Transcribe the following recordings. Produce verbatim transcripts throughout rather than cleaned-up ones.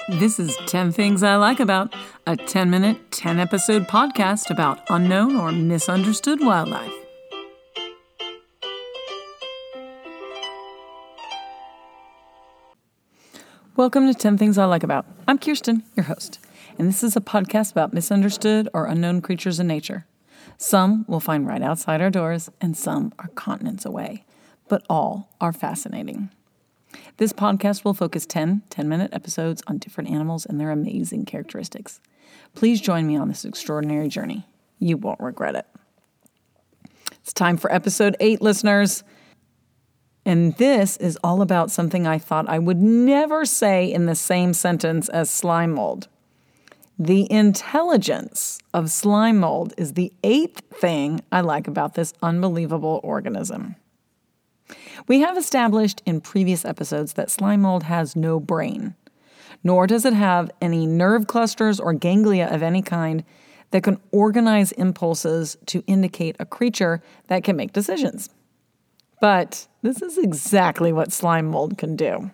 This is ten Things I Like About, a ten-minute, ten-episode podcast about unknown or misunderstood wildlife. Welcome to ten Things I Like About. I'm Kirsten, your host, and this is a podcast about misunderstood or unknown creatures in nature. Some we'll find right outside our doors, and some are continents away, but all are fascinating. This podcast will focus ten ten-minute episodes on different animals and their amazing characteristics. Please join me on this extraordinary journey. You won't regret it. It's time for episode eight, listeners. And this is all about something I thought I would never say in the same sentence as slime mold. The intelligence of slime mold is the eighth thing I like about this unbelievable organism. We have established in previous episodes that slime mold has no brain, nor does it have any nerve clusters or ganglia of any kind that can organize impulses to indicate a creature that can make decisions. But this is exactly what slime mold can do.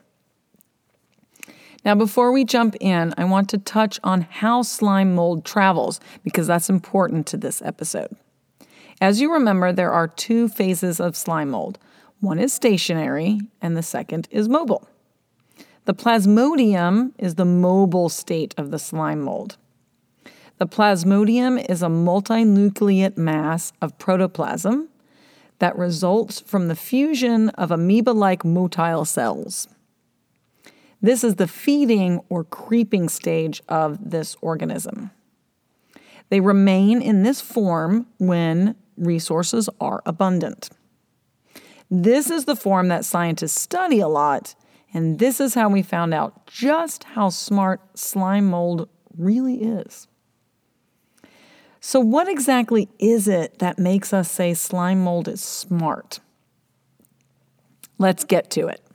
Now, before we jump in, I want to touch on how slime mold travels, because that's important to this episode. As you remember, there are two phases of slime mold. One is stationary, and the second is mobile. The plasmodium is the mobile state of the slime mold. The plasmodium is a multinucleate mass of protoplasm that results from the fusion of amoeba-like motile cells. This is the feeding or creeping stage of this organism. They remain in this form when resources are abundant. This is the form that scientists study a lot, and this is how we found out just how smart slime mold really is. So what exactly is it that makes us say slime mold is smart? Let's get to it.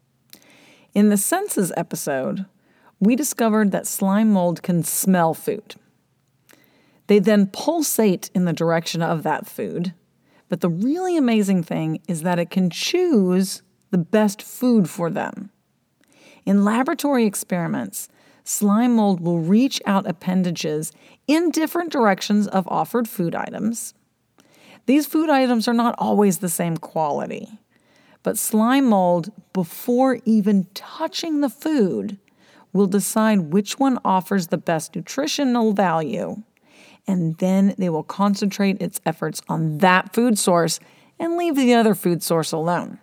In the senses episode, we discovered that slime mold can smell food. They then pulsate in the direction of that food. But the really amazing thing is that it can choose the best food for them. In laboratory experiments, slime mold will reach out appendages in different directions of offered food items. These food items are not always the same quality, but slime mold, before even touching the food, will decide which one offers the best nutritional value, and then they will concentrate its efforts on that food source and leave the other food source alone.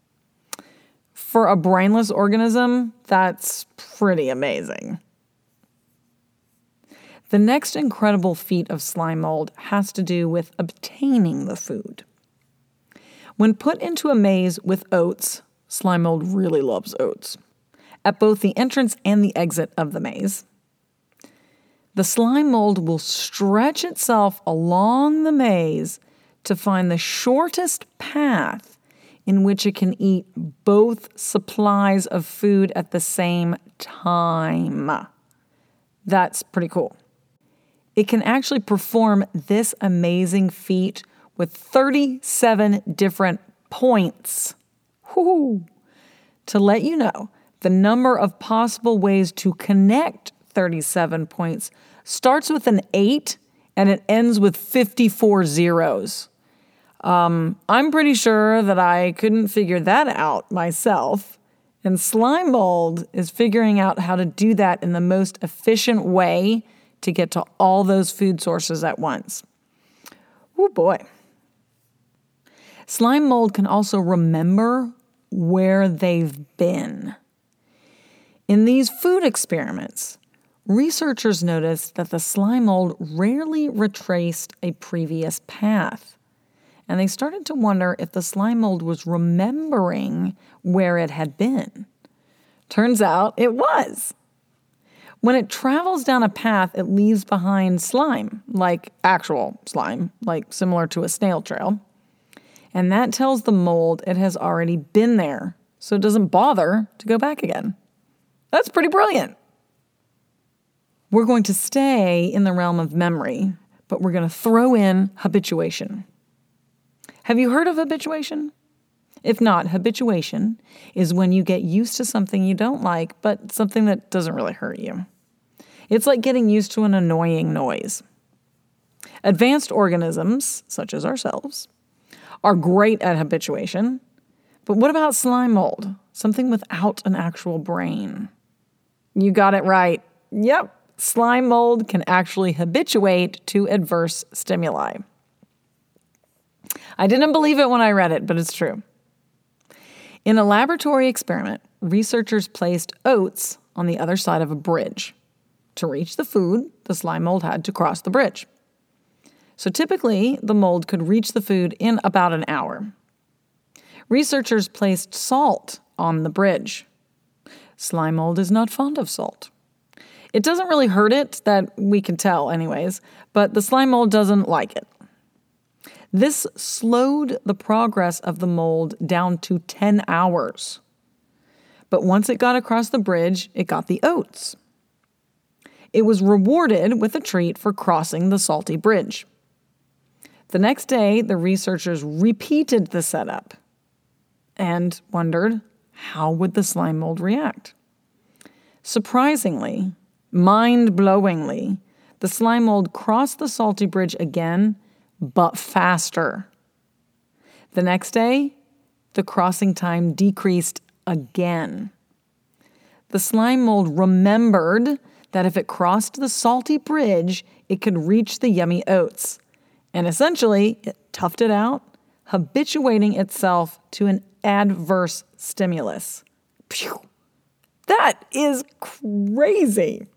For a brainless organism, that's pretty amazing. The next incredible feat of slime mold has to do with obtaining the food. When put into a maze with oats, slime mold really loves oats, at both the entrance and the exit of the maze, the slime mold will stretch itself along the maze to find the shortest path in which it can eat both supplies of food at the same time. That's pretty cool. It can actually perform this amazing feat with thirty-seven different points. Woo-hoo. To let you know, the number of possible ways to connect thirty-seven points starts with an eight and it ends with fifty-four zeros. Um, I'm pretty sure that I couldn't figure that out myself. And slime mold is figuring out how to do that in the most efficient way to get to all those food sources at once. Oh boy. Slime mold can also remember where they've been. In these food experiments, researchers noticed that the slime mold rarely retraced a previous path, and they started to wonder if the slime mold was remembering where it had been. Turns out it was. When it travels down a path, it leaves behind slime, like actual slime, like similar to a snail trail. And that tells the mold it has already been there, so it doesn't bother to go back again. That's pretty brilliant. We're going to stay in the realm of memory, but we're going to throw in habituation. Have you heard of habituation? If not, habituation is when you get used to something you don't like, but something that doesn't really hurt you. It's like getting used to an annoying noise. Advanced organisms, such as ourselves, are great at habituation. But what about slime mold? Something without an actual brain. You got it right. Yep, slime mold can actually habituate to adverse stimuli. I didn't believe it when I read it, but it's true. In a laboratory experiment, researchers placed oats on the other side of a bridge. To reach the food, the slime mold had to cross the bridge. So typically, the mold could reach the food in about an hour. Researchers placed salt on the bridge. Slime mold is not fond of salt. It doesn't really hurt it, that we can tell anyways, but the slime mold doesn't like it. This slowed the progress of the mold down to ten hours. But once it got across the bridge, it got the oats. It was rewarded with a treat for crossing the salty bridge. The next day, the researchers repeated the setup and wondered, how would the slime mold react? Surprisingly, mind-blowingly, the slime mold crossed the salty bridge again, but faster. The next day, the crossing time decreased again. The slime mold remembered that if it crossed the salty bridge, it could reach the yummy oats. And essentially, it toughed it out, habituating itself to an adverse stimulus. Phew. That is crazy.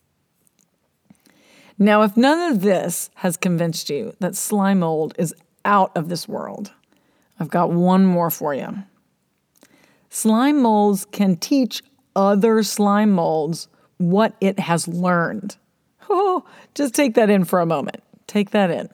Now, if none of this has convinced you that slime mold is out of this world, I've got one more for you. Slime molds can teach other slime molds what it has learned. Oh, just take that in for a moment. Take that in.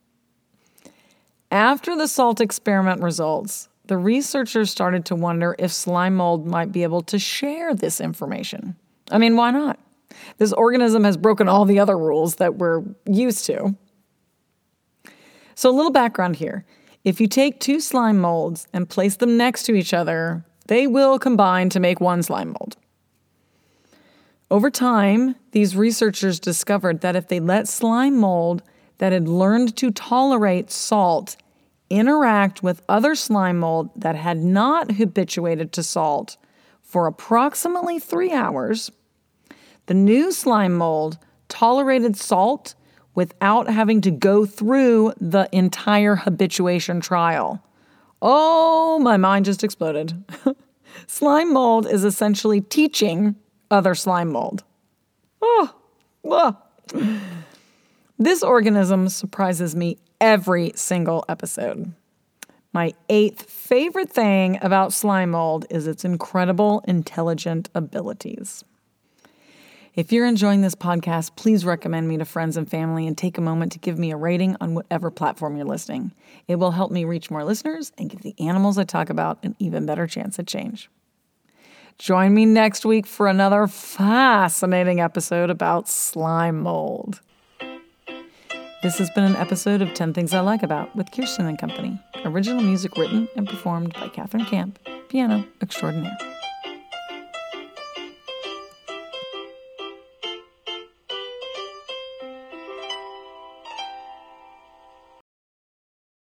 After the salt experiment results, the researchers started to wonder if slime mold might be able to share this information. I mean, why not? This organism has broken all the other rules that we're used to. So a little background here. If you take two slime molds and place them next to each other, they will combine to make one slime mold. Over time, these researchers discovered that if they let slime mold that had learned to tolerate salt interact with other slime mold that had not habituated to salt for approximately three hours, the new slime mold tolerated salt without having to go through the entire habituation trial. Oh, my mind just exploded. Slime mold is essentially teaching other slime mold. Oh, oh. This organism surprises me every single episode. My eighth favorite thing about slime mold is its incredible intelligent abilities. If you're enjoying this podcast, please recommend me to friends and family and take a moment to give me a rating on whatever platform you're listening. It will help me reach more listeners and give the animals I talk about an even better chance at change. Join me next week for another fascinating episode about slime mold. This has been an episode of ten Things I Like About with Kirsten and Company. Original music written and performed by Catherine Camp, piano extraordinaire.